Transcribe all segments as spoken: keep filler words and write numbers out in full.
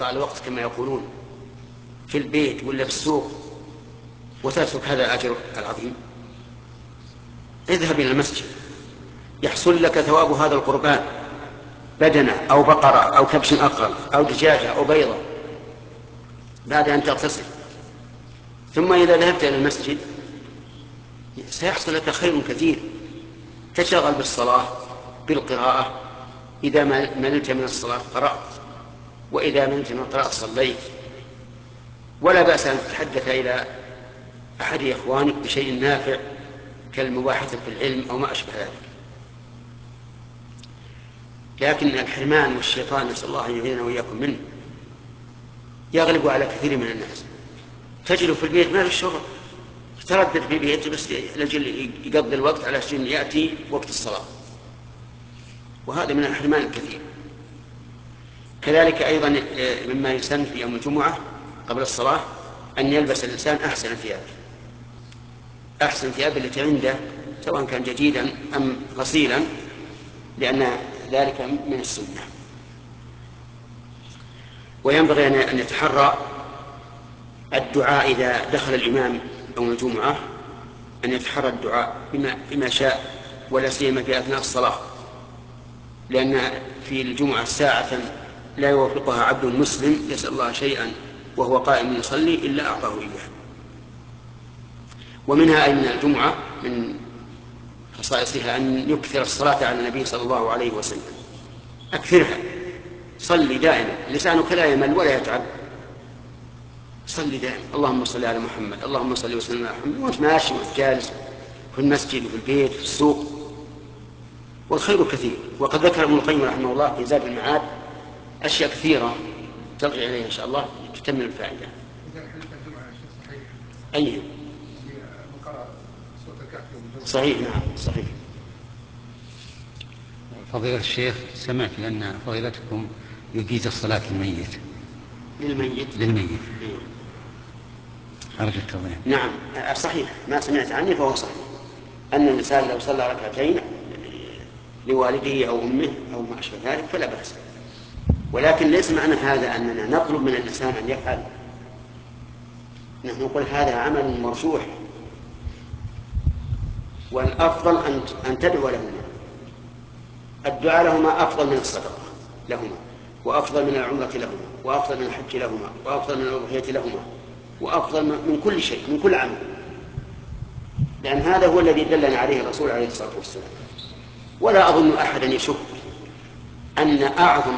على الوقت كما يقولون في البيت ولا في السوق وتترك هذا الأجر العظيم؟ اذهب إلى المسجد يحصل لك ثواب هذا القربان، بدنة أو بقرة أو كبش أقرن أو دجاجة أو بيضة، بعد أن تغتسل. ثم إذا ذهبت إلى المسجد سيحصل لك خير كثير، تشغل بالصلاة بالقراءة، إذا مللت من الصلاة قرأت، وإذا مللت من القراءة صليت، ولا بأس أن تتحدث إلى أحد إخوانك بشيء نافع كالمباحثة في العلم أو ما أشبه ذلك. لكن الحرمان والشيطان نسأل الله أن يعيننا وإياكم منه يغلب على كثير من الناس. تجد في البيت ما في الشغل، يتردد في بيته بس لجل يقضي الوقت على شيء يأتي وقت الصلاة، وهذا من الحرمان الكثير. كذلك أيضا مما يسن في يوم الجمعة قبل الصلاة أن يلبس الإنسان أحسن ثيابه، أحسن ثياب التي عنده سواء كان جديدا أم غسيلا، لأن ذلك من السنة. وينبغي أن يتحرى الدعاء إذا دخل الإمام يوم الجمعة، أن يتحرى الدعاء بما, بما شاء، ولا سيما في أثناء الصلاة، لأن في الجمعة ساعة لا يوافقها عبد مسلم يسأل الله شيئا وهو قائم يصلي إلا أعطاه إياه. ومنها أي من الجمعة من خصائصها أن يكثر الصلاة على النبي صلى الله عليه وسلم، أكثرها، صلي دائما، لسانك لا يمل ولا يتعب، صلي دائما اللهم صل على محمد، اللهم صل وسلم على محمد، وانت ماشي وانت جالس في المسجد وفي البيت في السوق، والخير كثير. وقد ذكر ابن القيم رحمه الله في زاد المعاد أشياء كثيرة ترجع إليها إن شاء الله تكمل الفائدة. أي صحيح، نعم صحيح. فضيلة الشيخ، سمعت أن فضيلتكم يجيز الصلاة للميت للميت للميت أرجو التوضيح. نعم صحيح، ما سمعت عنه فهو صحيح، أن الإنسان لو صلى ركعتين لوالده أو أمه أو ما أشبه ذلك فلا بأس، ولكن ليس معنى هذا أننا نطلب من الإنسان أن يفعل. نحن نقول هذا عمل مرجوح، والأفضل أن تدعو لهما. الدعاء لهما أفضل من الصدقة لهما، وأفضل من العمرة لهما، وأفضل من الحج لهما، وأفضل من الأضحية لهما، وأفضل من كل شيء، من كل عمل، لأن هذا هو الذي دلنا عليه الرسول عليه الصلاة والسلام. ولا أظن أحدا يشك أن أعظم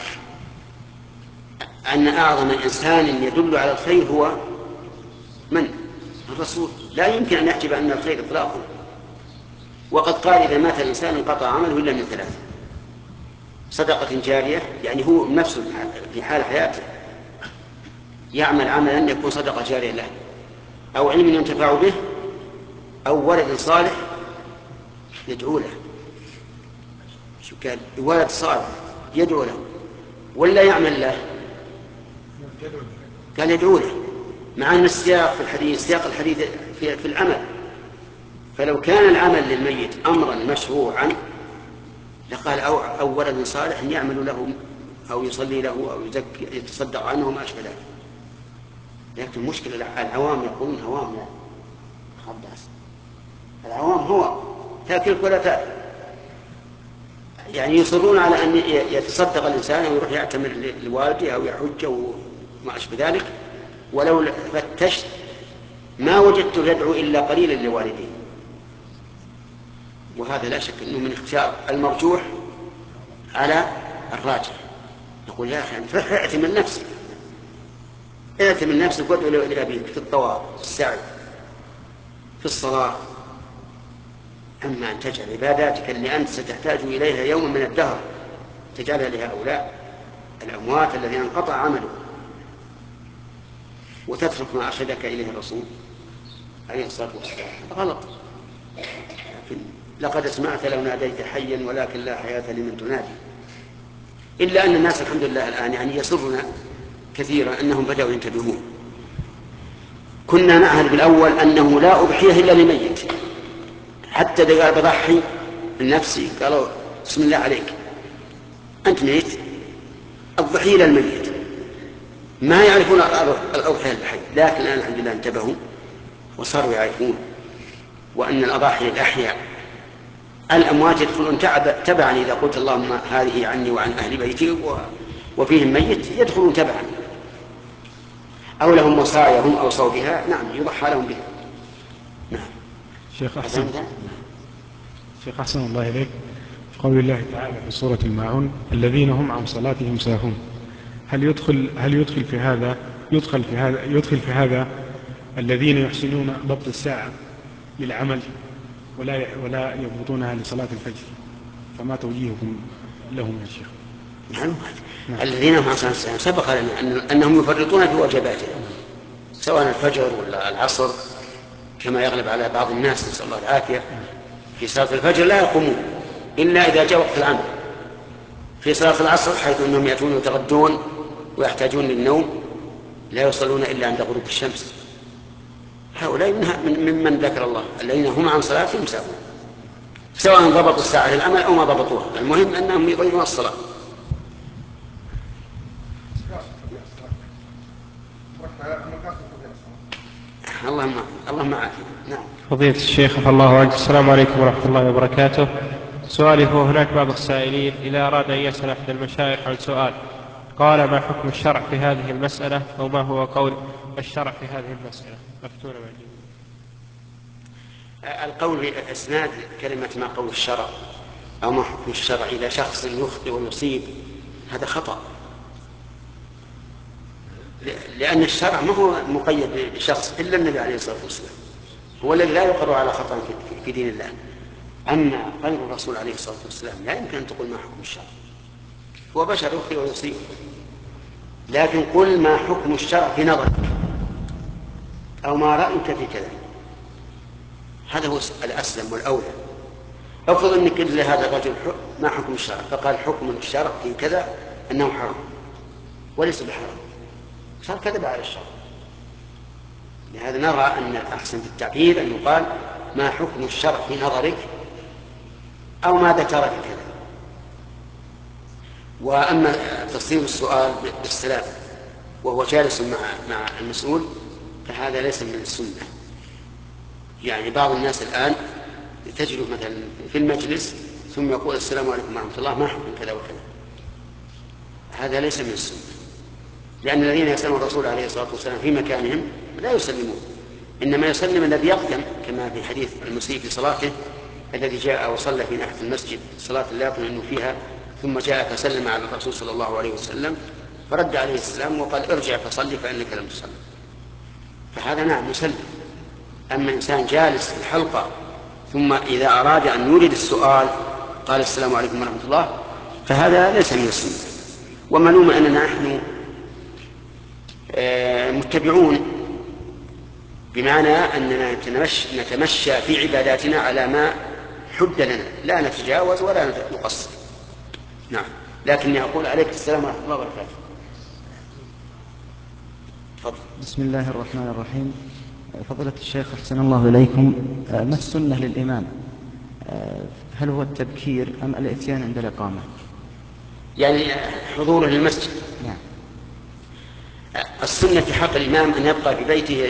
أن أعظم إنسان يدل على الخير هو من؟ الرسول. لا يمكن أن يحجب أن الخير إطلاقا. وقد قال إذا مات الإنسان انقطع عمله إلا من ثلاث: صدقة جارية، يعني هو نفسه في حال حياته يعمل عملا يكون صدقة جارية له، أو علم ينتفع به، أو ولد صالح يدعو له. شو قال؟ ولد صالح يدعو له ولا يعمل له؟ قال يدعو له، مع أن السياق في الحديث سياق الحديث في, في العمل. فلو كان العمل للميت أمرا مشروعا لقال أو, أو ولد صالح يعمل له أو يصلي له أو يزكي يتصدق عنه وما أشبه ذلك. لكن المشكلة العوام يقولون هوام، لا خباس، العوام هو تأكلك ولا تأكل، يعني يصرون على أن يتصدق الإنسان أو يروح يعتمر لوالده أو يحج وما أشبه ذلك، ولو فتشت ما وجدته يدعو إلا قليلا لوالديه. وهذا لا شك أنه من اختيار المرجوح على الراجح. نقول يا أخي أنت اعتمر نفسك، اعتمر نفسك وادعو لأبيك في الطواف، في السعي، في الصلاة. أما أن تجعل عباداتك اللي أنت ستحتاج إليها يوم من الدهر تجعلها لهؤلاء الأموات الذين انقطع عمله، وتترك ما أرشدك إليه الرسول عليه الصلاة والسلام، غلط. لكن لقد سمعت لو ناديت حيا ولكن لا حياة لمن تنادي. إلا أن الناس الحمد لله الآن يعني يسرنا كثيرا أنهم بدأوا ينتبهون. كنا نعهد بالأول أنه لا أضحيه إلا لميت، حتى إذا قال بضحي لنفسي قالوا بسم الله عليك أنت ميت، الضحية للميت. ما يعرفون الأضحية الحي، لكن الآن الحمد لله انتبهوا وصاروا يعرفون، وأن الأضاحي للأحياء. الأموات يدخلون تبعا، إذا قلت اللهم هذه عني وعن أهل بيتي وفيهم ميت يدخلون تبعا، أو لهم وصايا هم أوصوا بها، نعم يضحى لهم بها. نعم. شيخ أحسن شيخ أحسن الله إليك. قول الله تعالى في سورة الماعون الذين هم عن صلاتهم ساهون، هل يدخل هل يدخل في هذا يدخل في هذا يدخل في هذا الذين يحسنون ضبط الساعة للعمل ولا ولا يضبطونها لصلاة الفجر؟ فما توجيهكم لهم يا شيخ؟ نعم. نعم. الذين هم عن صلاتهم سبق لنا أن أنهم يفرطون في واجباتهم، سواء الفجر ولا العصر، كما يغلب على بعض الناس نسأل الله العافية. في صلاة الفجر لا يقومون إلا إذا جاء وقت العمل. في صلاة العصر حيث أنهم يأتون ويتغدون ويحتاجون للنوم لا يصلون إلا عند غروب الشمس. هؤلاء ممن ذكر الله الذين هم عن صلاتهم ساهون، سواء ضبطوا الساعة للعمل أو ما ضبطوها، المهم أنهم يضيعون الصلاة. اللهم اللهم عافية. نعم. فضيلة الشيخ عفى الله عنك، السلام عليكم ورحمة الله وبركاته. سؤالي هو: هناك بعض السائلين إذا أراد أن يسأل أحد المشايخ عن سؤال قال ما حكم الشرع في هذه المسألة، أو ما هو قول الشرع في هذه المسألة، أفتونا مع الجميع. القول بإسناد كلمة ما قول الشرع أو ما حكم الشرع إلى شخص يخطئ ويصيب هذا خطأ، لأن الشرع ما هو مقيد بشخص إلا النبي عليه الصلاة والسلام، هو الذي لا يقر على خطأ في دين الله. أما غير الرسول عليه الصلاة والسلام لا يمكن أن تقول ما حكم الشرع، هو بشر يخطئ ويصيب، لكن قل ما حكم الشرع في نظرك أو ما رأيك في كذا، هذا هو الأسلم والأولى. أفضل أنك لهذا الرجل ما حكم الشرع، فقال حكم الشرع في كذا أنه حرام وليس بحرام، صار كذب على الشرع. لهذا نرى أن الأحسن في التعبير أن يقال ما حكم الشرع في نظرك أو ما ذكرك كذا. وأما تصير السؤال بالسلام وهو جالس مع مع المسؤول فهذا ليس من السنة. يعني بعض الناس الآن تجد مثلا في المجلس ثم يقول السلام عليكم ورحمة الله ما حكم كذا وكذا، هذا ليس من السنة، لأن الذين يسلمون الرسول عليه الصلاة والسلام في مكانهم لا يسلمون، إنما يسلم الذي يقدم، كما في حديث المسيء في صلاته الذي جاء وصلى في ناحية المسجد صلاة لا يطمئن فيها ثم جاء فسلم على الرسول صلى الله عليه وسلم فرد عليه السلام وقال ارجع فصلي فإنك لم تصلي، فهذا نعم يسلم. أما إنسان جالس في الحلقة ثم إذا أراد أن يريد السؤال قال السلام عليكم ورحمة الله فهذا ليس من السنة. ومعلوم أننا نحن متبعون، بمعنى أننا نتمشى في عباداتنا على ما حد لنا، لا نتجاوز ولا نقصر. نعم. لكني أقول عليك السلام ورحمة الله وبركاته. تفضل. بسم الله الرحمن الرحيم. فضيلة الشيخ أحسن الله إليكم، ما السنة للإمام؟ هل هو التبكير أم الإتيان عند الإقامة؟ يعني حضوره للمسجد. نعم. السنة في حق الإمام أن يبقى في بيته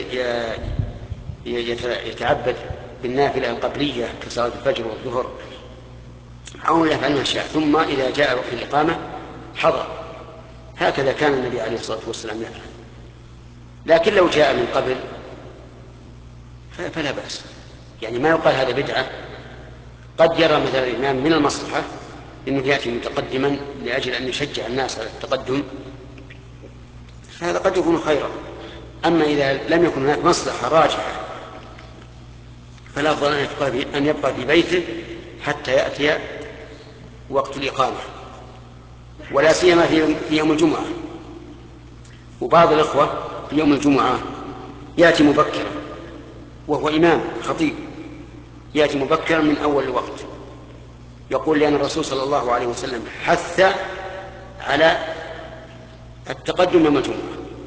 يتعبد بالنافلة القبلية كصلاة الفجر والظهر أو يفعل ما شاء، ثم إذا جاء وقت الإقامة حضر. هكذا كان النبي عليه الصلاة والسلام يفعل. لكن لو جاء من قبل فلا بأس، يعني ما يقال هذا بدعة. قد يرى مثلا الإمام من المصلحة أنه يأتي متقدما لأجل أن يشجع الناس على التقدم، هذا قد يكون خيرا. أما إذا لم يكن هناك مصلحة راجحة فالأفضل أن يبقى في بيته حتى يأتي وقت الإقامة، ولا سيما في يوم الجمعة. وبعض الإخوة في يوم الجمعة يأتي مبكرا وهو إمام خطيب، يأتي مبكرا من أول الوقت، يقول لأن الرسول صلى الله عليه وسلم حث على التقدم يوم الجمعة،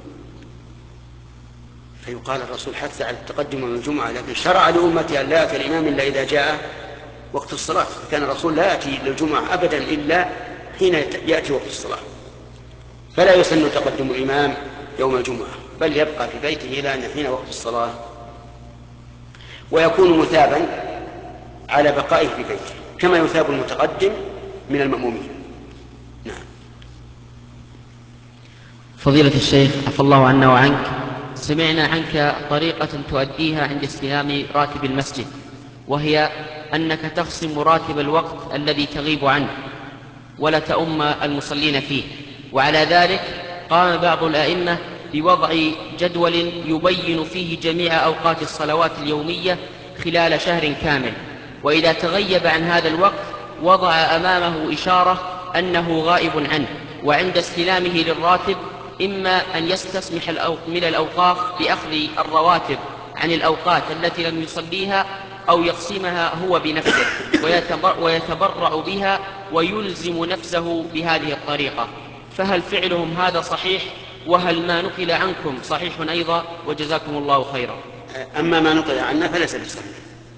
فيقال الرسول حث على التقدم يوم الجمعة لكن شرع لأمتي أن لا يأتي الإمام إلا إذا جاء وقت الصلاة. كان الرسول لا يأتي للجمعة أبدا إلا حين يأتي وقت الصلاة، فلا يسن تقدم الإمام يوم الجمعة، بل يبقى في بيته إلى أن يحين وقت الصلاة، ويكون مثابا على بقائه في بيته كما يثاب المتقدم من المأمومين. نعم. فضيلة الشيخ عفى الله عنا وعنك، سمعنا عنك طريقة تؤديها عند استلام راتب المسجد، وهي أنك تخصم راتب الوقت الذي تغيب عنه ولا تؤم المصلين فيه، وعلى ذلك قام بعض الأئمة بوضع جدول يبين فيه جميع أوقات الصلوات اليومية خلال شهر كامل، وإذا تغيب عن هذا الوقت وضع أمامه إشارة أنه غائب عنه، وعند استلامه للراتب إما أن يستسمح من الأوقاف بأخذ الرواتب عن الأوقات التي لم يصليها، أو يقسمها هو بنفسه ويتبرع بها ويلزم نفسه بهذه الطريقة، فهل فعلهم هذا صحيح؟ وهل ما نقل عنكم صحيح أيضا؟ وجزاكم الله خيرا. أما ما نقل عنا فليس بصحيح،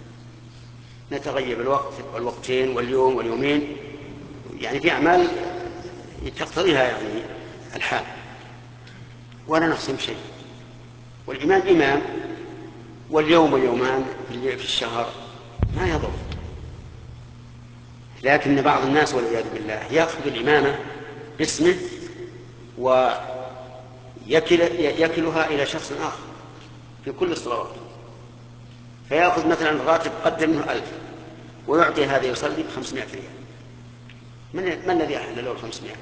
نتغيب الوقت والوقتين واليوم واليومين، يعني في أعمال تقتضيها يعني الحال، ولا نخصم شيء، والإمام إمام، واليوم واليومان في الشهر ما يضر. لكن بعض الناس والعياذ بالله يأخذ الإمامة باسمه ويكلها إلى شخص آخر في كل الصلوات، فيأخذ مثلا الراتب قدم منه ألف ويعطي هذا يصلي بخمسمائة ريال. من, من الذي أحل له الخمسمائة؟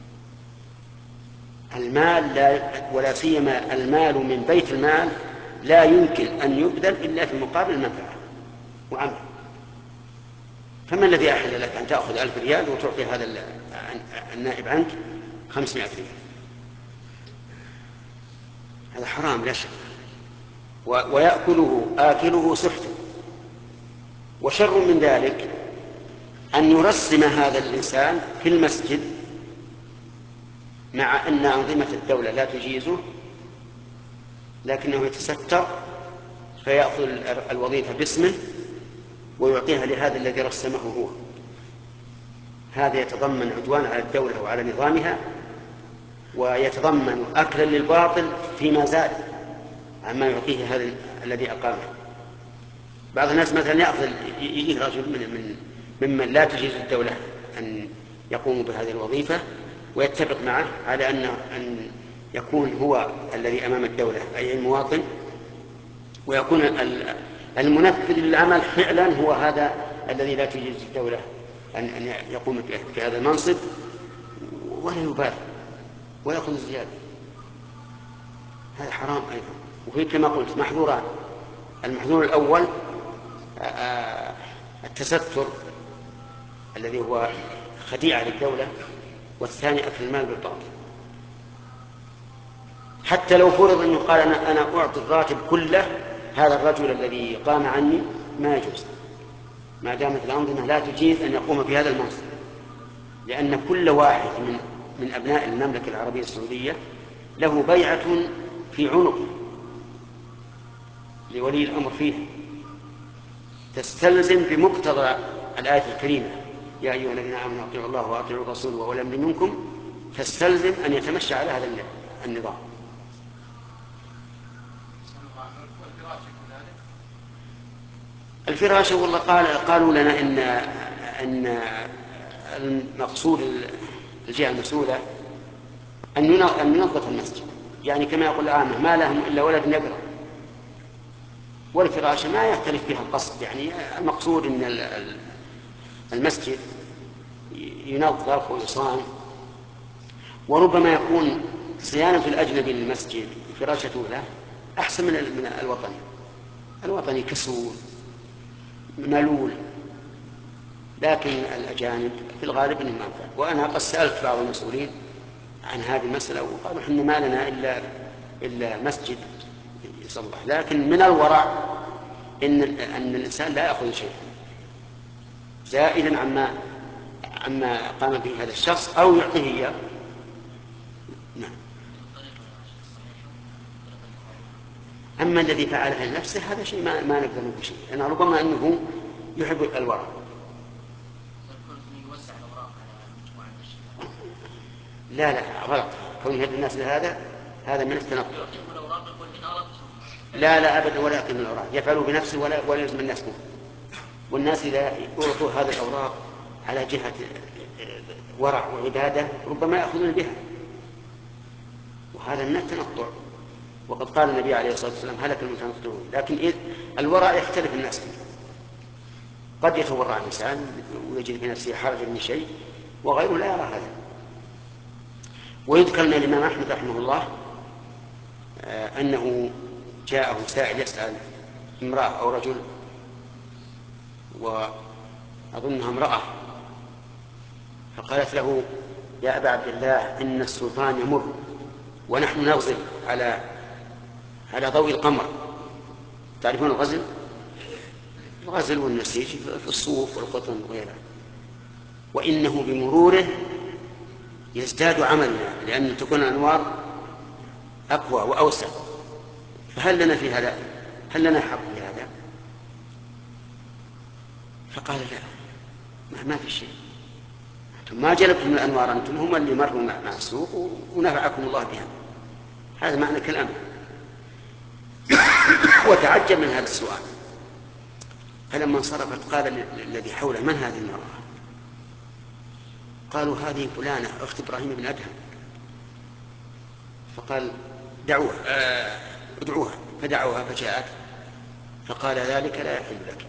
المال لا، ولا سيما المال من بيت المال لا يمكن أن يبذل إلا في مقابل المنفعة وعمل. فما الذي أحل لك أن تأخذ ألف ريال وتعطي هذا النائب عنك خمسمائة ريال؟ هذا حرام لا شك، ويأكله آكله سحته. وشر من ذلك أن يرسم هذا الإنسان في المسجد مع أن أنظمة الدولة لا تجيزه، لكنه يتستر فيأخذ الوظيفة باسمه ويعطيها لهذا الذي رسمه هو. هذا يتضمن عدوان على الدولة وعلى نظامها، ويتضمن أكلا للباطل فيما زاد عما يعطيه هذا الذي أقامه. بعض الناس مثلا يأخذ يجيه رجل من من ممن لا تجيز الدولة أن يقوم بهذه الوظيفة ويتفق معه على أن أن يكون هو الذي أمام الدولة أي المواطن، ويكون المنفذ للعمل فعلا هو هذا الذي لا تجيز الدولة أن يقوم في هذا المنصب، ولا يبالي ويأخذ الزيادة. هذا حرام أيضا. وفي كما قلت محظوران: المحظور الأول التستر الذي هو خديعة للدولة، والثاني أكل المال بالباطل. حتى لو فرض أنه قال أنا, أنا أعطي الراتب كله هذا الرجل الذي قام عني، ما يجوز ما دامت الأنظمة لا تجيز أن يقوم بهذا المنصب، لأن كل واحد من, من أبناء المملكة العربية السعودية له بيعة في عنق لولي الأمر فيه، تستلزم بمقتضى الآية الكريمة: يا أيها الذين آمنوا أطيعوا الله وأطيعوا الرسول وأولي الأمر منكم، تستلزم أن يتمشى على هذا النظام. الفراشة والله قال قالوا لنا إن أن المقصود الجهة المسؤولة أن ينظف المسجد، يعني كما يقول العامة ما لهم إلا ولد يقرأ، والفراشة ما يختلف فيها القصد، يعني المقصود أن المسجد ينظف ويصان. وربما يكون صيانة الأجنبي للمسجد فراشته له أحسن من الوطني. الوطني كسول ملول، لكن الأجانب في الغالب إنهم أنفع. وأنا قد سألت بعض المسؤولين عن هذه المسألة وقالوا إحنا ما لنا إلا إلا مسجد يصلح، لكن من الورع إن أن الإنسان لا يأخذ شيئا زائدا عما عما قام به هذا الشخص أو يعطيه إياه. نعم. أما الذي فعلها لنفسه هذا شيء ما, ما نقدر نقول شيء، أنا ربما أنه يحب الورع. لا لا غلط، كون يهد الناس لهذا هذا من التنقل. لا لا أبدا، ولا يقيم الأوراق، يفعل بنفسه ولا ولا يلزم الناس به. والناس إذا أعطوا هذه الأوراق على جهة ورع وعبادة ربما يأخذون بها، وهذا من التنطع. وقد قال النبي عليه الصلاة والسلام هلك المتنطعون. لكن إذ الورع يختلف الناس فيه، قد يتورع الإنسان ويجد في نفسه حرجا من شيء وغيره لا يرى هذا. ويذكر أن الإمام أحمد رحمه الله أنه جاءه سائل يسأل امرأة أو رجل، وأظنها امرأة، فقالت له يا أبا عبد الله إن السلطان يمر ونحن نغزل على على ضوء القمر. تعرفون الغزل؟ الغزل والنسيج في الصوف والقطن وغيرها، وإنه بمروره يزداد عملنا لأن تكون الأنوار أقوى وأوسع، فهل لنا في هذا؟ هل لنا حق في هذا؟ فقال لا، ما في شيء، ما جلبتم الأنوار أنتم، هم اللي مروا مع السوق ونفعكم الله بها. هذا معنى كلامه. وتعجب من هذا السؤال، فلما انصرفت قال الذي حوله من هذه المرأة؟ قالوا هذه فلانة أخت إبراهيم بن أدهم. فقال دعوها ادعوها، فدعوها فجاءت، فقال ذلك لا يحل لك.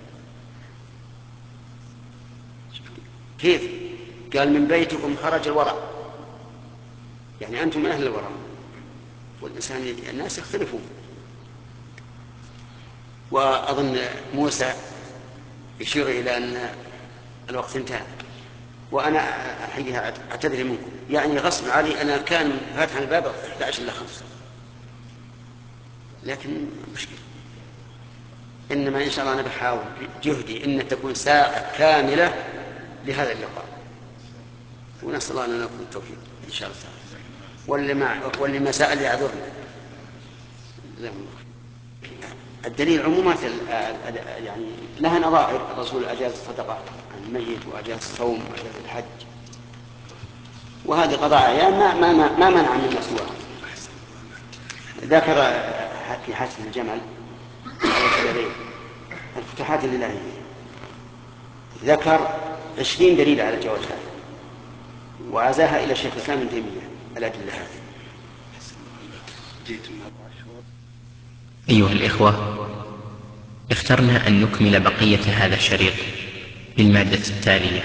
كيف؟ قال من بيتكم خرج الورع، يعني أنتم أهل الورع، والإنسان الناس يختلفون. وأظن موسى يشير إلى أن الوقت انتهى، وأنا أحييها أعتذر منكم، يعني غصب علي، أنا كان فاتحا الباب إحدى عشر إلى خمسة، لكن مشكلة. إنما إن شاء الله أنا بحاول جهدي إن تكون ساعة كاملة لهذا اللقاء، ونسأل الله أن نكون التوفيق إن شاء الله. واللي ما واللي ما سأل يعذرنا. الدليل عمومات يعني لها نظائر. الرسول أجاز الصدقة عن الميت، وأجاز الصوم، وأجاز الحج، وهذه قضاء أعيان ما ما ما, ما منع من مسواه. ذكر في حسن الجمل الفتوحات الإلهية، ذكر عشرين دليل على جواز هذا، وعزاها إلى شيخ الإسلام ابن تيمية الأدلة هذه. أيها الإخوة، اخترنا أن نكمل بقية هذا الشريط بالمادة التالية.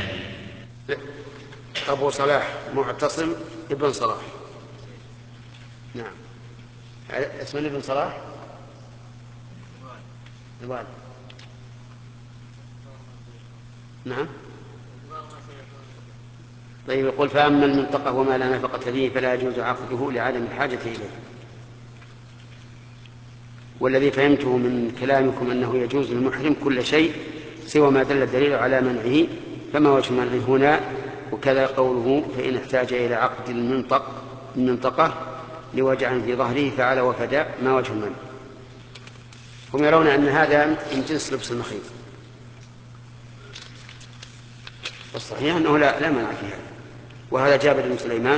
أبو صلاح معتصم ابن صلاح. نعم، اسم ابن صلاح الوالد. نعم. طيب، يقول فأما المنطقة وما لا نفقة فيه فلا يجوز عقده لعدم الحاجة إليه. والذي فهمته من كلامكم أنه يجوز للمحرم كل شيء سوى ما دل الدليل على منعه، فما وجه منعه هنا؟ وكذا قوله فإن احتاج إلى عقد المنطق المنطقة لوجع في ظهره فعل وفداء، ما وجه المنع؟ هم يرون أن هذا من جنس لبس المخيط، والصحيح أنه لا, لا منع في هذا. وهذا جابر بن سليمان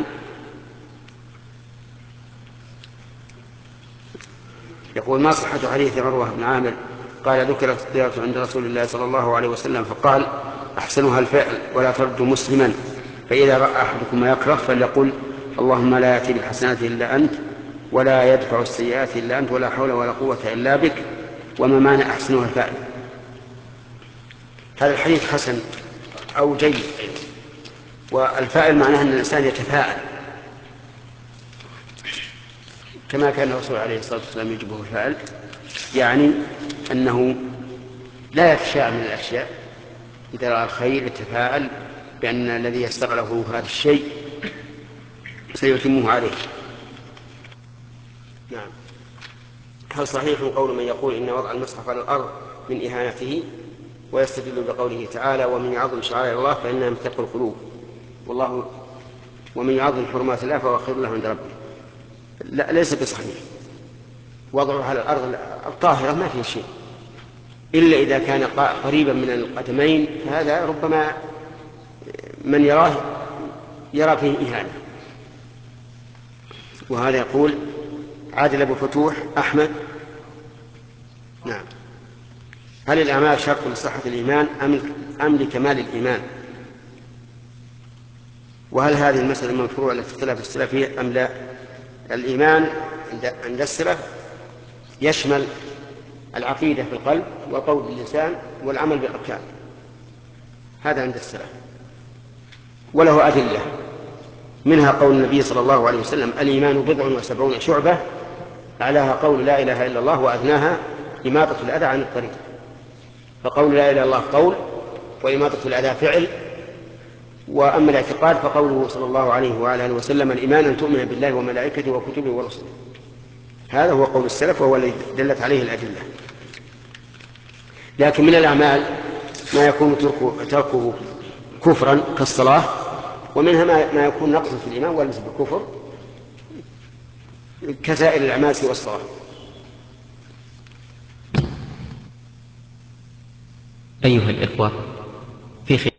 يقول ما صحة حديث عروة بن عامر قال ذكرت الطيرة عند رسول الله صلى الله عليه وسلم فقال أحسنها الفعل ولا ترد مسلما، فإذا رأى أحدكم ما يكره فليقل اللهم لا يأتي بالحسنات إلا أنت ولا يدفع السيئات إلا أنت ولا حول ولا قوة إلا بك، وما معنى أحسنها الفعل؟ هذا الحديث حسن أو جيد، والفاعل معناه أن الإنسان يتفاعل كما كان الرسول عليه الصلاة والسلام يجبه الفاعل، يعني أنه لا يتشاء من الأشياء، إذا رأى الخير يتفاعل بأن الذي يستغله هذا الشيء سيتمه عليه. نعم. هل صحيح قول من يقول إن وضع المصحف على الأرض من إهانته، ويستدل بقوله تعالى ومن يعظم شعائر الله فإنها من تقوى القلوب، والله ومن يعظم حرمات الله فهو خير له عند ربه؟ لا، ليس بصحيح. وضعه على الأرض الطاهرة ما فيه شيء، إلا إذا كان قريبا من القدمين، فهذا ربما من يراه يرى فيه إهانة. وهذا يقول عادل أبو فتوح. أحمد. نعم. هل الأعمال شرط لصحة الإيمان أم أم لكمال الإيمان؟ وهل هذه المسألة من الفروع التي اختلف السلف فيها أم لا؟ الإيمان عند السلف يشمل العقيدة في القلب والقول باللسان والعمل بالأركان، هذا عند السلف، وله أدلة، منها قول النبي صلى الله عليه وسلم: الإيمان بضع وسبعون شعبة، أعلاها قول لا إله إلا الله وأدناها إماطة الأذى عن الطريق. فقول لا إله إلا الله قول، وإماطة الأذى فعل. وأما الاعتقاد فقوله صلى الله عليه وعلى آله وسلم: الإيمان أن تؤمن بالله وملائكته وكتبه ورسله. هذا هو قول السلف وهو الذي دلت عليه الأدلة. لكن من الأعمال ما يكون تركه كفرا كالصلاة، ومنها ما يكون نقص في الإيمان وليس بالكفر كسائر الأعمال سوى الصلاة. أيها الإخوة، في